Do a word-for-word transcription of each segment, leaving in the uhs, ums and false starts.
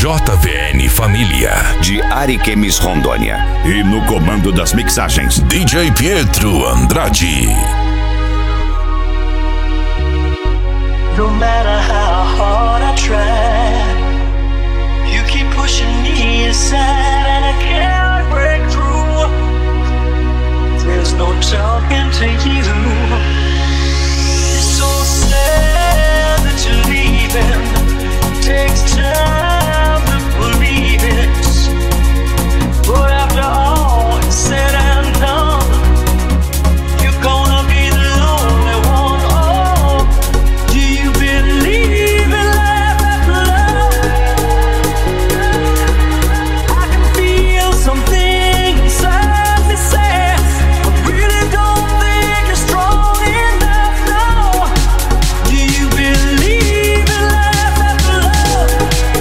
J V N Família, de Ariquemes, Rondônia. E no comando das mixagens, D J Pietro Andrade. No matter how hard I try, you keep pushing me aside and I can't break through. There's no talking to you. It's so sad that you're leaving. It takes time to believe it. But after all is said and done, you're gonna be the lonely one. Oh, do you believe in life after love? I can feel something inside me say, I really don't think you're strong enough. No, do you believe in life after love?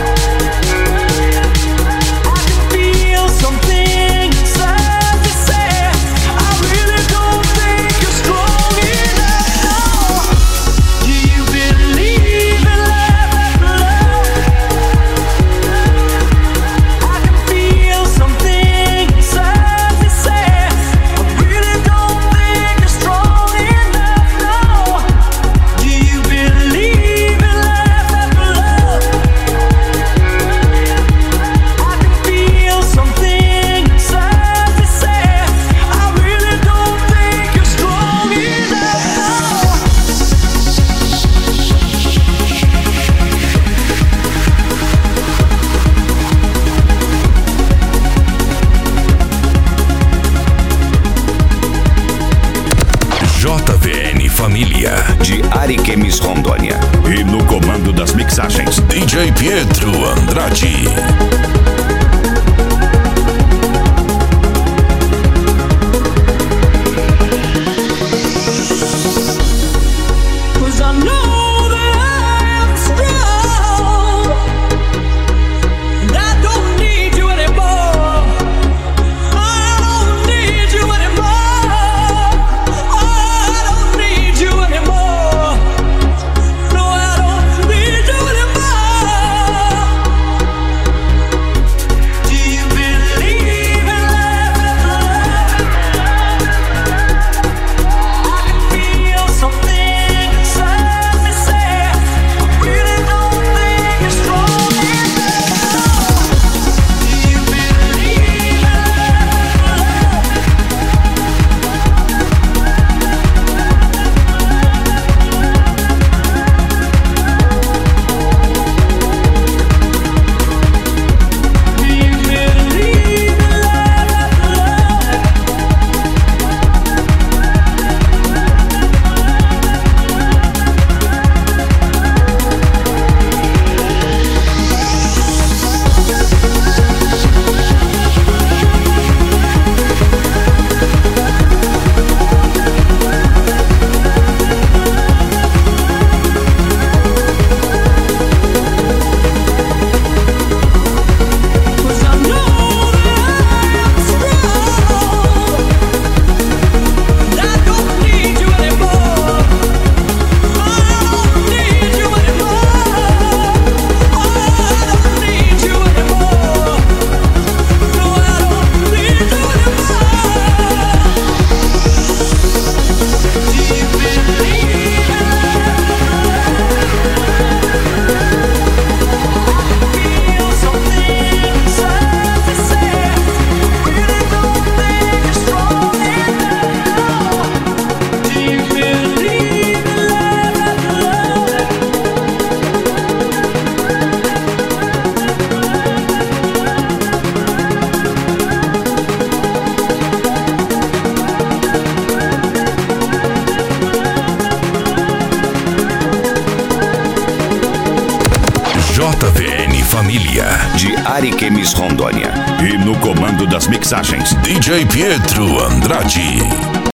I can feel something inside me say, I really don't think you're strong enough. No, do you believe in life after love? I can feel something inside me say, I really don't think you're strong enough. No, do you believe in life after love? I can feel something inside me say, I really don't think you're strong enough. J V N Família, De Ariquemes, Rondônia. e no comando das mixagens, D J Pietro Andrade. Cause I know that I am strong, and I don't need you anymore. I don't need you anymore. I don't need you anymore. No, I don't need you anymore. Do you believe in life after love? I can feel something inside me say, I really don't think you're strong enough. Do you believe in life after love? Do you believe in life after Cause I know that I am strong, and I don't need you anymore. I don't need you anymore. I don't need you anymore. No, I don't need you anymore. Do you believe in feel something inside me say, really don't think you're strong enough. Do you believe in life after love? J V N Família, De Ariquemes, Rondônia. e no comando das mixagens, D J Pietro Andrade.